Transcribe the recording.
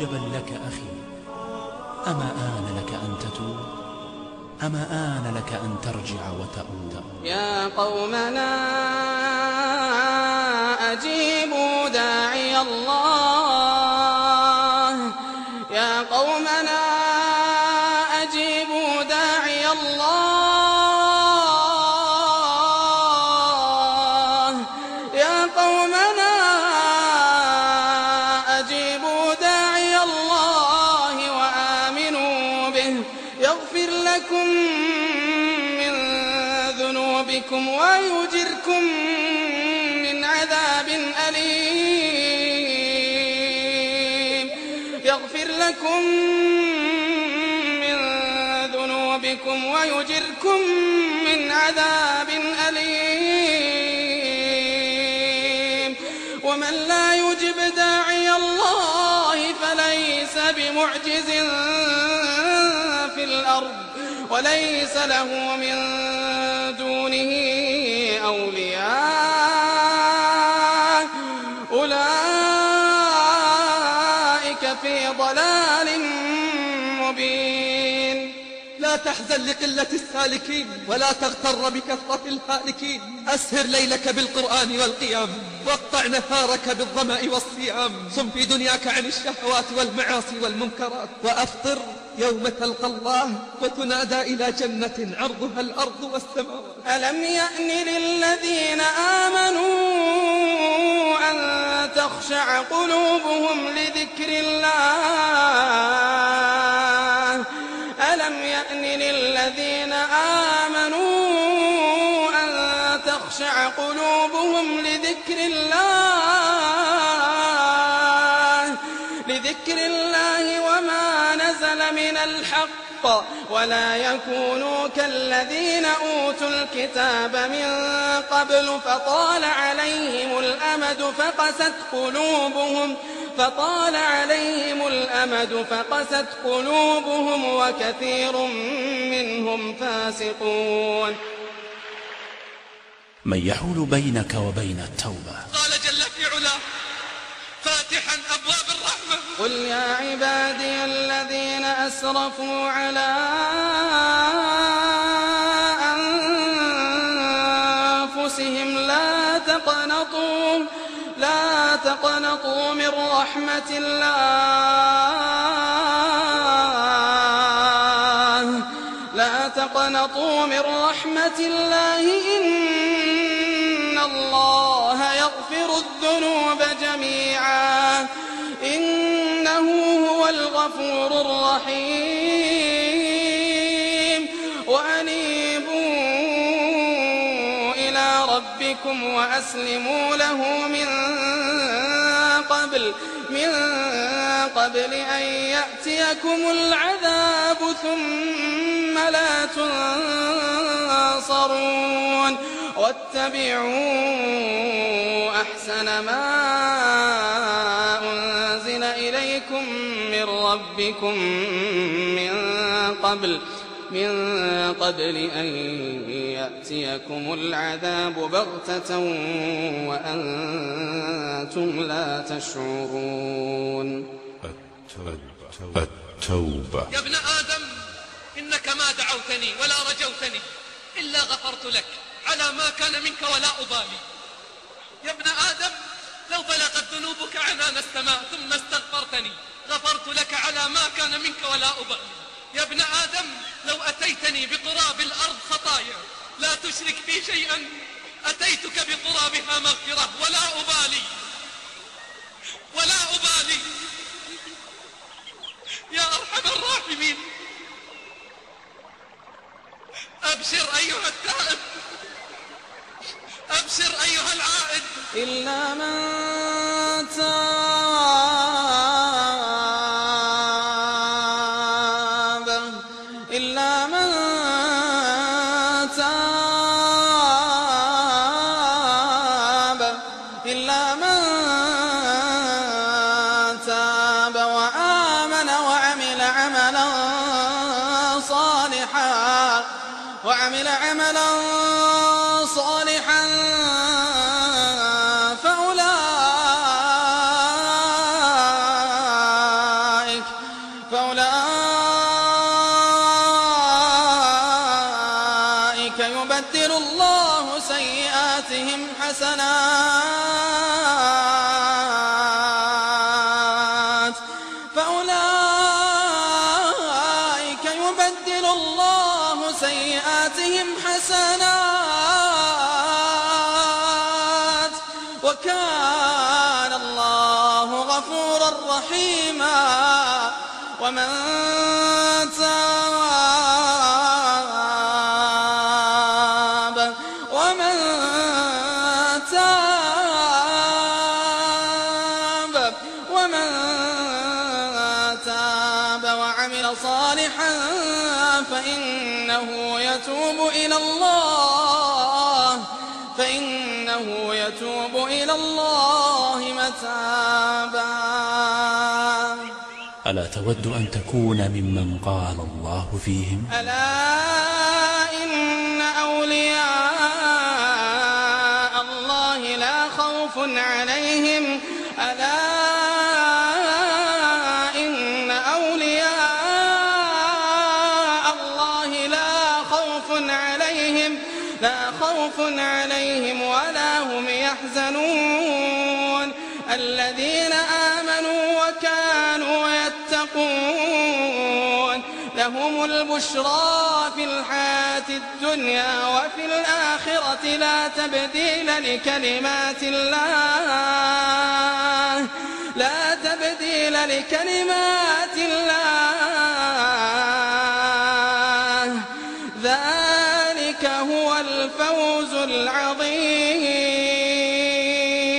عجبا لك أخي، أما آن لك أن تتوب؟ أما آن لك أن ترجع وتؤوب؟ يا قومنا أجيبوا داعي الله، يا قومنا أجيبوا داعي الله، يا قومنا أجيبوا داعي الله وآمنوا به يغفر لكم من ذنوبكم ويجركم من عذاب أليم، يغفر لكم من ذنوبكم ويجركم من عذاب أليم. ومن لا يجب داعي الله فليس بمعجز في الأرض وليس له من دونه أولياء، أولئك في ضلال مبين. لا تحزن لقلة السالكين ولا تغتر بكثرة الهالكين، أسهر ليلك بالقرآن والقيام، واقطع نهارك بالظمأ والصيام، صم في دنياك عن الشهوات والمعاصي والمنكرات، وأفطر يوم تلقى الله وتنادى إلى جنة عرضها الأرض والسماوات. ألم يأن للذين آمنوا أن تخشع قلوبهم لذكر الله، ألم يأن للذين آمنوا أن تخشع قلوبهم لذكر الله وما نزل من الحق، ولا يكونوا كالذين أوتوا الكتاب من قبل فطال عليهم الأمد فقست قلوبهم وكثير منهم فاسقون. من يحول بينك وبين التوبة؟ قال جل في علاه فاتحا أبواب الرحمة: قل يا عبادي الذين أسرفوا على أنفسهم لا تقنطوا من رحمة الله، لا تقنطوا من رحمة الله، إن الله يغفر الذنوب جميعا، إنه هو الغفور الرحيم. وأنيبوا إلى ربكم وأسلموا له من قبل أن يأتيكم العذاب ثم لا تنصرون. واتبعوا أحسن ما أنزل إليكم من ربكم من قبل أن يأتيكم العذاب بغتة وأنتم لا تشعرون. التوبة. يا ابن آدم إنك ما دعوتني ولا رجوتني إلا غفرت لك على ما كان منك ولا أبالي. يا ابن آدم لو بلغت ذنوبك عنان السماء ثم استغفرتني غفرت لك على ما كان منك ولا أبالي. يا ابن آدم لو أتيتني بقراب الأرض خطايا لا تشرك بي شيئا أتيتك بقرابها مغفرة ولا أبالي. يا أرحم الراحمين أبشر أيها التائب، أبشر أيها العائد. إلا من تاب وآمن وعمل عملا صالحا يبدل الله سيئاتهم حسنات فأولئك يبدل الله سيئاتهم حسنات وكان الله غفورا رحيما ومن تاب وعمل صالحا فإنه يتوب إلى الله متابا. ألا تود أن تكون ممن قال الله فيهم ألا إن أولياء الله لا خوف عليهم ولا هم يحزنون الذين آمنوا وكانوا يتقون لهم البشرى في الحياة الدنيا وفي الآخرة لا تبديل لكلمات الله ذلك هو الفوز العظيم.